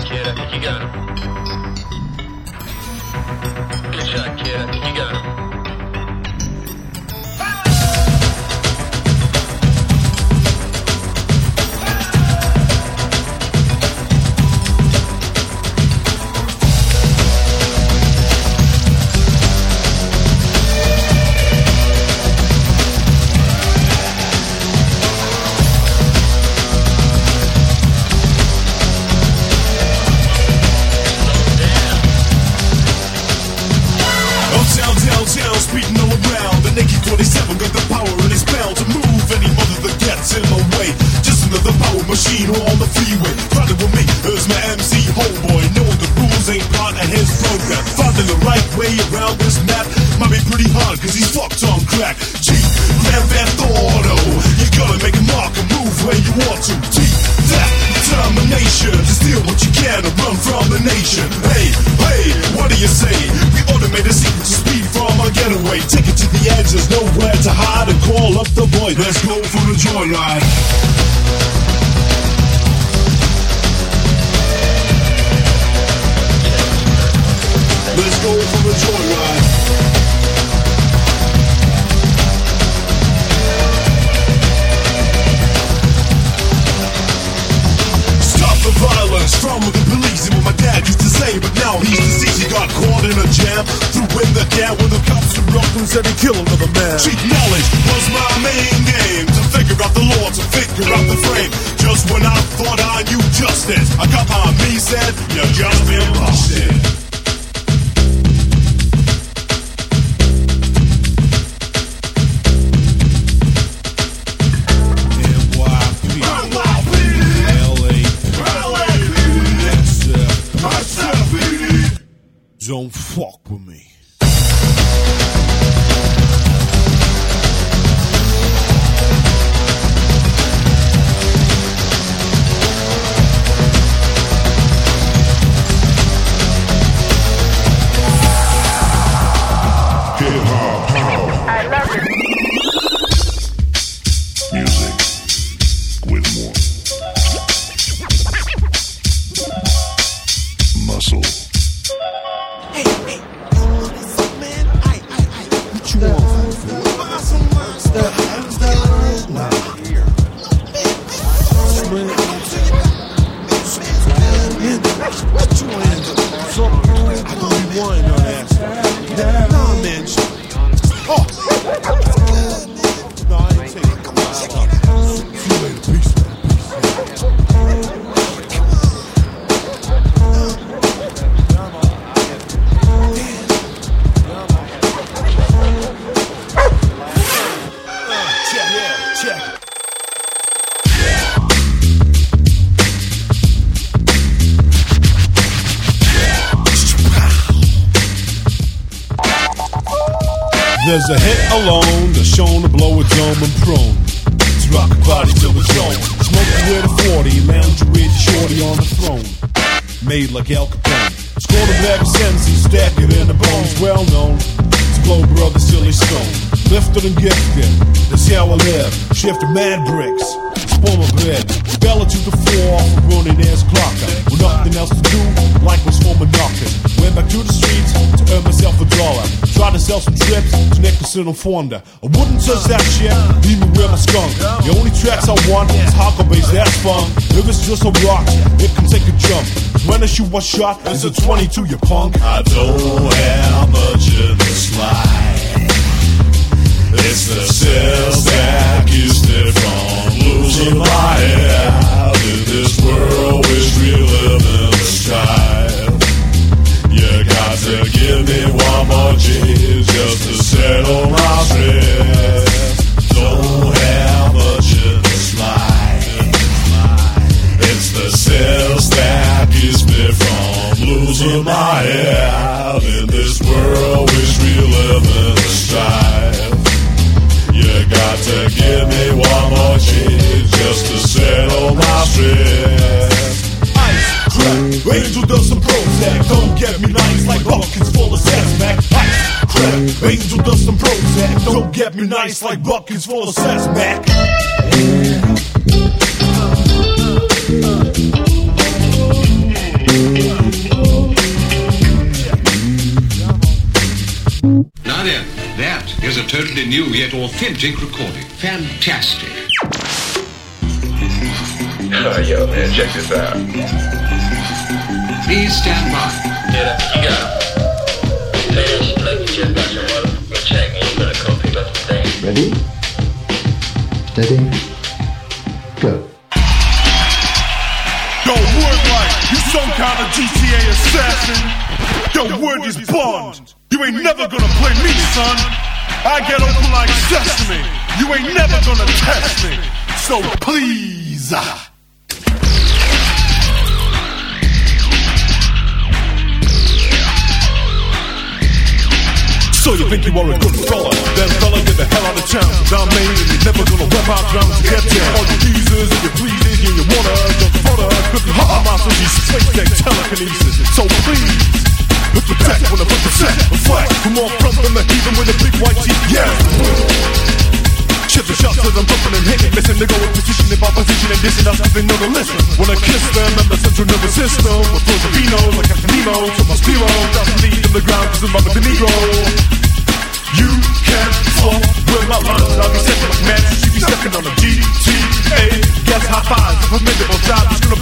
kid. I think you got him. Good shot, kid. I think you got him. Speeding all around, the Naked 47 got the power in his bell to move any mother that gets in my way. Just another power machine on the freeway. Riding with me, there's my MC homeboy, knowing the rules ain't part of his program. Finding the right way around this map might be pretty hard, cause he's fucked on crack. G, Grand Theft Auto, you gotta make a mark and move where you want to. T, that determination to steal what you can and run from the nation. Hey, hey, what do you say? We automate a secret to speed from our getaway. Take it to the edge, there's nowhere to hide, and call up the boys. Let's go for the joyride. Let's go for the joyride. Stop the violence from the police, and what my dad used to say, but now he's deceased. He got caught in a jam, threw in the can when the cops were up and said he killed another man. Cheap knowledge was my main game, to figure out the law, to figure out the frame. Just when I thought I knew justice, a cop on me said, you've just been busted. Don't fuck with me. I love it. Music with more muscle. There's a hit alone that's shown to blow a dome and prone to rock a body till it's zone. Smoking with a 40, lounging with a shorty on the throne, made like Al Capone. Score the black sense and stack it in the bones. Well known to blow brother silly stone. Lifted and gifted, that's how I live. Shifted mad bricks, spoil my bread. Fell into the floor off a running ass clocker. With nothing else to do, like was for my knockers. Went back to the streets to earn myself $1. Tried to sell some trips to Nicholson and Fonda. I wouldn't touch that shit, leave me with my skunk. The only tracks I want is hardcore bass, that's fun. If it's just a rock, it can take a jump. When I shoot one shot, it's a 22, you punk. I don't have much in this life. It's the sales that keeps me from losing my head in this world which we live in the strife. You got to give me one more G just to settle my stress. Don't have much in this life. It's the sales that keeps me from losing my head in this world which we live in the strife. You got to give me one more G just to settle my stress. Ice, crack, Angel does some Prozac. Don't get me nice like buckets full of sex, Mac. Ice, crack, Angel does some Prozac. Don't get me nice like buckets full of sex, Mac. totally new yet authentic recording. Fantastic. Yo, man, check this out. Please stand by. Yeah, you got him. Say that shit like you just got your motherfucking check and you better come pick up the thing. Ready? Steady. Go. Yo, word like you some kind of GTA assassin. Yo, word is Bond. You ain't never gonna play me, son. I get open like sesame. You ain't never gonna test me. So please. So you think you are a good fella? Then fella, get the hell out of town. Cause I'm made and you're never gonna rep out ground to get down. All your teasers and your pleases and your wanna jump further. Couldn't hot my so you space tech telekinesis. So please, look the deck when I put the set. Reflect for more front than the heathen with a big white teeth. Yeah. Shit the shots that I'm bumping and hitting. Listen, they go in position if opposition and dissing us cause they know to listen. When I kiss them and the central nervous system with those Vinos like Captain Nemo. So my Spiro doesn't lead in the ground cause I'm Robert De Niro. You can't fuck with my lines. I'll be second like man, she be stepping on a GTA. Guess high fives, a formidable job. Just gonna